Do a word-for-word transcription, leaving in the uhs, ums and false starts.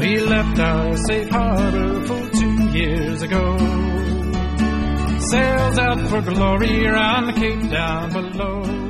We left our safe harbor full two years ago. Sails out for glory around the Cape down below.